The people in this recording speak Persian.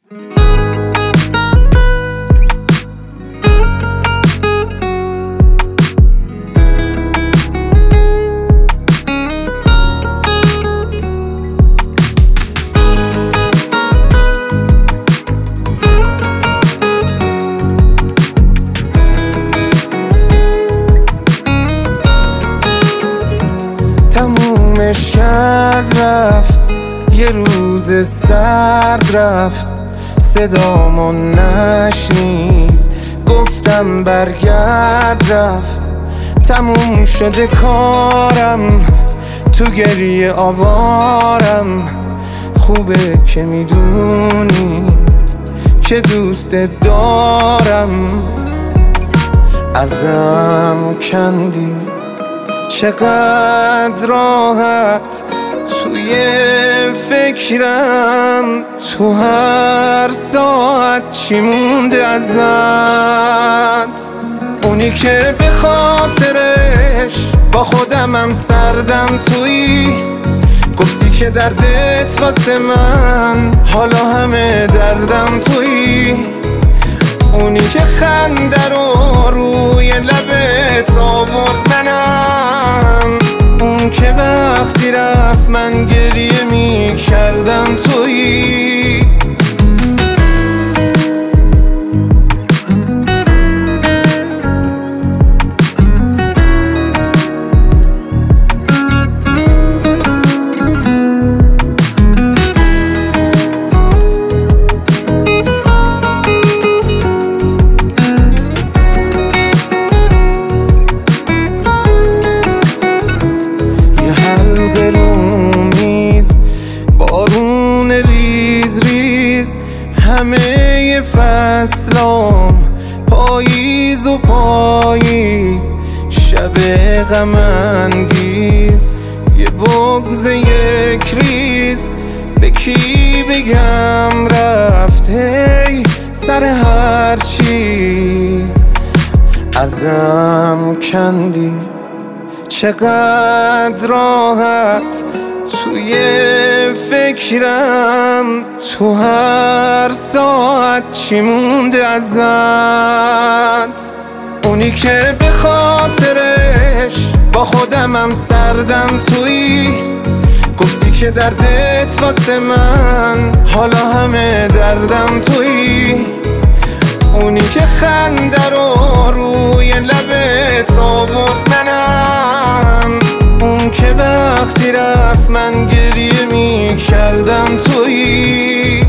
تمومش کرد رفت، یه روز سرد رفت، صدامو نشنید، گفتم برگرد رفت. تموم شده کارم، تو گریه آوارم، خوبه که میدونی که دوست دارم. ازم کندی چقدر راحت، توی فکرم تو هر ساعت چی مونده ازت. اونی که به خاطرش با خودمم سردم تویی، گفتی که دردت واسه من حالا همه دردم تویی. اونی که خنده رو روی لبت آورد منم، اون که وقتی رفت من گریه می کردم تویی. همه فصلام پاییز و پاییز، شب غم انگیز، یه بغض یک ریز. به کی بگم رفته سر هر چیز. ازم کندی چقدر راحت، توی فکرم تو هر ساعت چی مونده ازت. اونی که به خاطرش با خودمم سردم تویی، گفتی که دردت واسه من حالا همه دردم تویی. اونی که خنده رو روی لبت آورد منم، اون که وقتی رفت من گریه می کردم تویی.